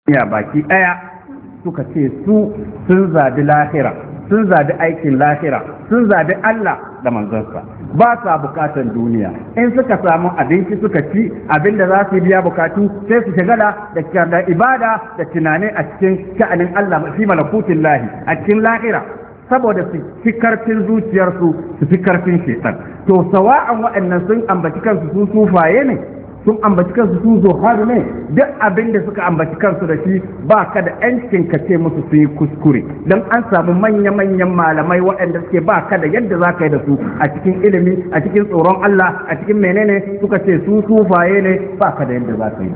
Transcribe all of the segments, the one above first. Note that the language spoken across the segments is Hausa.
ya baki daya suka ce su sun zabi lahira, sun zabi aikin lahira, sun zabi Allah da manzansa, ba sa bukatan duniya. In suka samu abinci suka ci abinda za su biya bukatu sai su shagala da ibada da tunani a cikin sha'anin Allah fi malakutin lahi a cikin lahira, saboda su fi karfin zuciyarsu su fi karfin shaitan. To sawa'an waɗannan sun ambaci kansu sun sufaye ne, sun ambaci kansu sun zuhar ne, duk abin da suka ambaci kansu da shi ba ka da yancin ka ce musu su yi kuskure, don an samu manya-manyan malamai waɗanda suke ba ka da yadda za ka yi da su a cikin ilimi, a cikin tsoron Allah, a cikin menene suka ce su sufaye ne, ba ka da yadda za ka yi.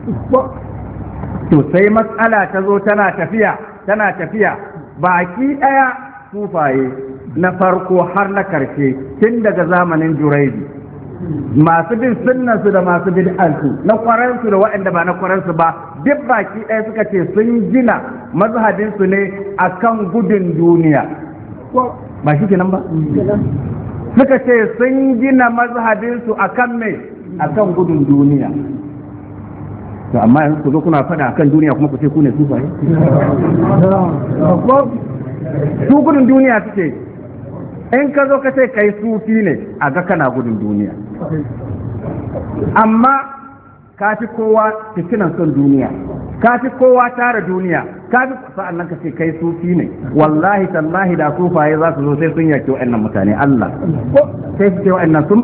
To sai matsala ta zo tana tafiya baki ɗaya sufaye na farko har na karshe tun daga zamanin Juraidi, masu bin sunnansu da masu bid'ansu na kwaransu da waɗanda ba na kwaransu ba, duk baki ɗaya suka ce sun gina mazhabinsu ne akan gudun duniya. Ba shi kenan ba? Suka ce sun gina mazhabinsu akan me? Akan gudun duniya. To amma yanzu ku zo kuna faɗa akan duniya kuma ku ce ku ne sufaye? Su gudun duniya suke. In ka zo ka ce kai sufi ne a ga kana gudun duniya, amma ka fi kowa fitinan son duniya, ka fi kowa tara duniya, ka fi sa'an nan ka ce kai sufi ne. Wallahi tallahi da sufaye za su zo sai sun yaki wa'annan mutane Allah, sai su ce wa'annan sun